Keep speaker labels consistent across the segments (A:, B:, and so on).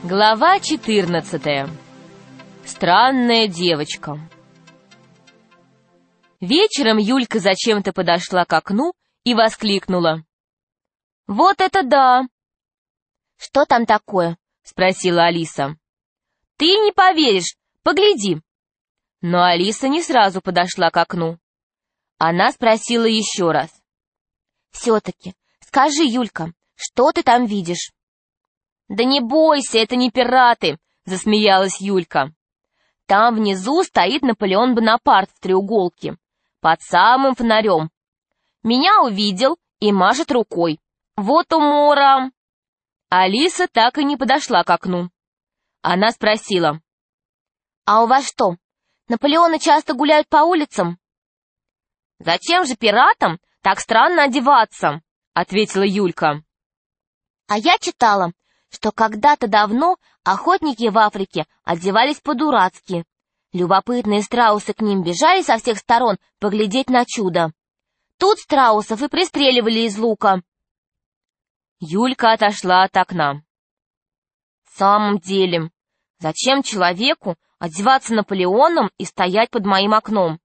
A: Глава 14. Странная девочка. Вечером Юлька зачем-то подошла к окну и воскликнула: «Вот это да!» «Что там такое?» — спросила Алиса. «Ты не поверишь, погляди!» Но Алиса не сразу подошла к окну. Она спросила еще раз: «Все-таки, скажи, Юлька, что ты там видишь?» «Да не бойся, это не пираты!» — засмеялась Юлька. «Там внизу стоит Наполеон Бонапарт в треуголке, под самым фонарем. Меня увидел и машет рукой. Вот умора!» Алиса так и не подошла к окну. Она спросила: «А у вас что, Наполеоны часто гуляют по улицам?» «Зачем же пиратам так странно одеваться?» — ответила Юлька. «А я читала, что когда-то давно охотники в Африке одевались по-дурацки. Любопытные страусы к ним бежали со всех сторон поглядеть на чудо. Тут страусов и пристреливали из лука». Юлька отошла от окна. «В самом деле, зачем человеку одеваться Наполеоном и стоять под моим окном?»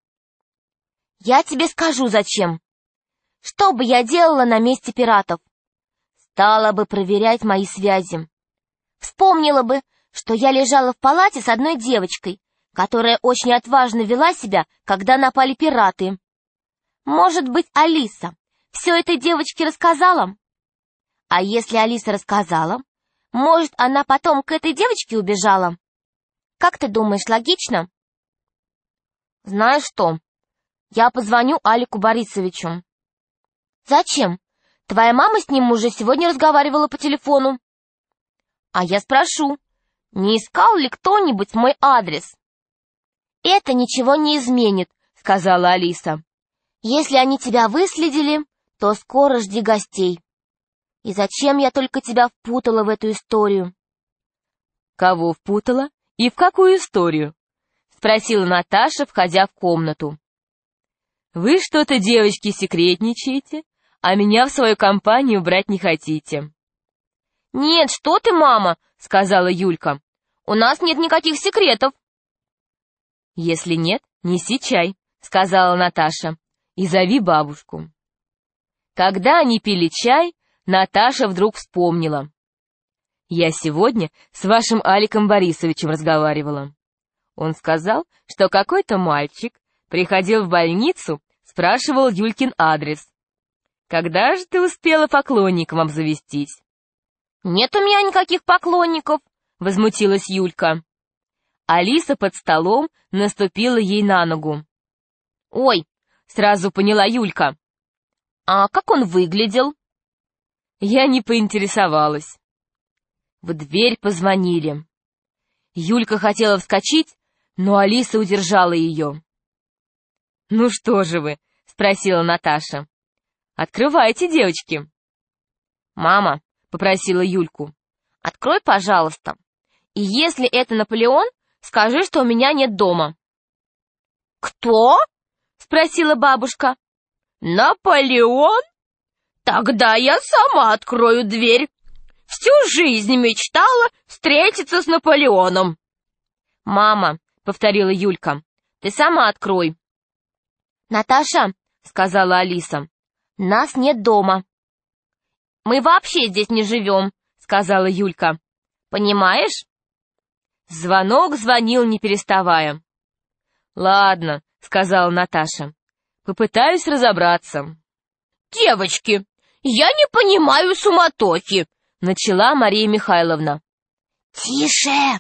A: «Я тебе скажу, зачем. Что бы я делала на месте пиратов? Стала бы проверять мои связи. Вспомнила бы, что я лежала в палате с одной девочкой, которая очень отважно вела себя, когда напали пираты. Может быть, Алиса все этой девочке рассказала? А если Алиса рассказала, может, она потом к этой девочке убежала? Как ты думаешь, логично?» «Знаешь что, я позвоню Алику Борисовичу». «Зачем? Твоя мама с ним уже сегодня разговаривала по телефону». «А я спрошу, не искал ли кто-нибудь мой адрес?» «Это ничего не изменит», — сказала Алиса. «Если они тебя выследили, то скоро жди гостей. И зачем я только тебя впутала в эту историю?» «Кого впутала и в какую историю?» — спросила Наташа, входя в комнату. «Вы что-то, девочки, секретничаете, а меня в свою компанию брать не хотите». «Нет, что ты, мама», — сказала Юлька. «У нас нет никаких секретов». «Если нет, неси чай», — сказала Наташа, — «и зови бабушку». Когда они пили чай, Наташа вдруг вспомнила: «Я сегодня с вашим Аликом Борисовичем разговаривала. Он сказал, что какой-то мальчик приходил в больницу, спрашивал Юлькин адрес. Когда же ты успела поклонником обзавестись?» «Нет у меня никаких поклонников», — возмутилась Юлька. Алиса под столом наступила ей на ногу. «Ой», — сразу поняла Юлька. «А как он выглядел?» Я не поинтересовалась. В дверь позвонили. Юлька хотела вскочить, но Алиса удержала ее. «Ну что же вы?» — спросила Наташа. «Открывайте, девочки». «Мама», — попросила Юльку, — «открой, пожалуйста. И если это Наполеон, скажи, что у меня нет дома». «Кто?» — спросила бабушка. «Наполеон? Тогда я сама открою дверь. Всю жизнь мечтала встретиться с Наполеоном». «Мама», — повторила Юлька, — «ты сама открой». «Наташа», — сказала Алиса, — «нас нет дома». «Мы вообще здесь не живем», — сказала Юлька. «Понимаешь?» Звонок звонил, не переставая. «Ладно», — сказала Наташа, — «попытаюсь разобраться».
B: «Девочки, я не понимаю суматохи», —
A: начала Мария Михайловна.
B: «Тише!»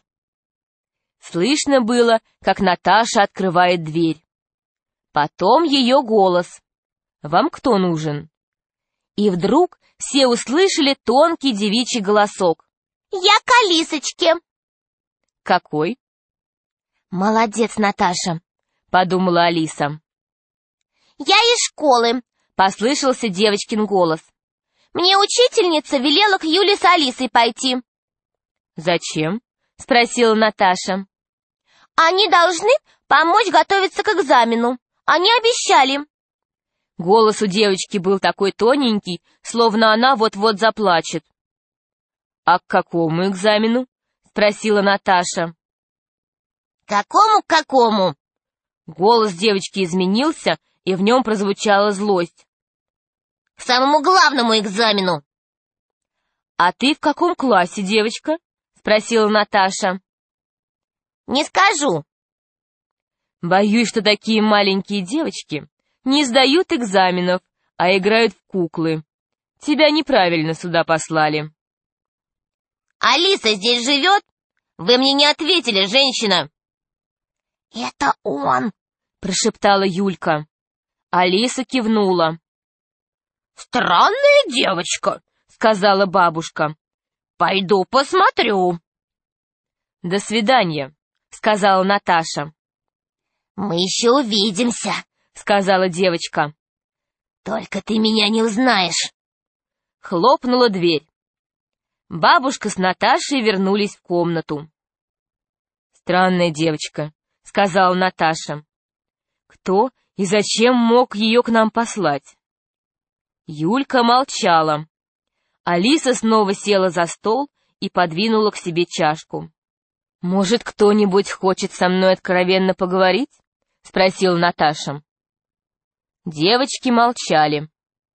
A: Слышно было, как Наташа открывает дверь. Потом ее голос: «Вам кто нужен?» И вдруг все услышали тонкий девичий голосок:
B: «Я к Алисочке».
A: «Какой?»
B: «Молодец, Наташа»,
A: — подумала Алиса.
B: «Я из школы»,
A: — послышался девочкин голос.
B: «Мне учительница велела к Юле с Алисой пойти».
A: «Зачем?» — спросила Наташа.
B: «Они должны помочь готовиться к экзамену. Они обещали».
A: Голос у девочки был такой тоненький, словно она вот-вот заплачет. «А к какому экзамену?» — спросила Наташа.
B: Какому?
A: Голос девочки изменился, и в нем прозвучала злость.
B: К самому главному экзамену.
A: «А ты в каком классе, девочка?» — спросила Наташа.
B: Не скажу.
A: «Боюсь, что такие маленькие девочки не сдают экзаменов, а играют в куклы. Тебя неправильно сюда послали».
B: Алиса здесь живет? Вы мне не ответили, женщина. Это он,
A: прошептала Юлька. Алиса кивнула.
B: Странная девочка, сказала бабушка. Пойду посмотрю.
A: До свидания, сказала Наташа.
B: Мы еще увидимся, сказала девочка. Только ты меня не узнаешь.
A: Хлопнула дверь. Бабушка с Наташей вернулись в комнату. «Странная девочка», — сказала Наташа. «Кто и зачем мог ее к нам послать?» Юлька молчала. Алиса снова села за стол и подвинула к себе чашку. «Может, кто-нибудь хочет со мной откровенно поговорить?» — спросила Наташа. Девочки молчали.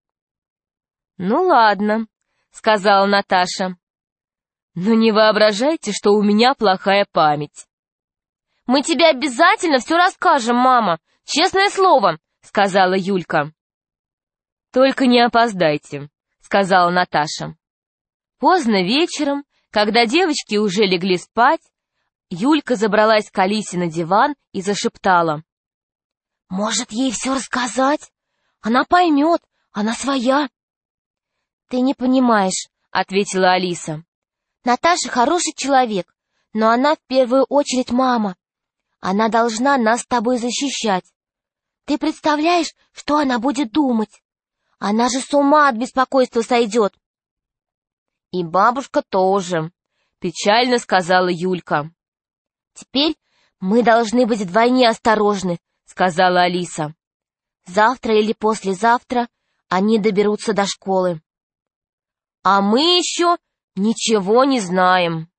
A: «Ну ладно», — сказала Наташа. «Но не воображайте, что у меня плохая память». «Мы тебе обязательно все расскажем, мама, честное слово», — сказала Юлька. «Только не опоздайте», — сказала Наташа. Поздно вечером, когда девочки уже легли спать, Юлька забралась к Алисе на диван и зашептала. «Может, ей все рассказать? Она поймет, она своя». «Ты не понимаешь», — ответила Алиса. «Наташа хороший человек, но она в первую очередь мама. Она должна нас с тобой защищать. Ты представляешь, что она будет думать? Она же с ума от беспокойства сойдет». «И бабушка тоже», — печально сказала Юлька. «Теперь мы должны быть вдвойне осторожны», — сказала Алиса. «Завтра или послезавтра они доберутся до школы». «А мы еще ничего не знаем».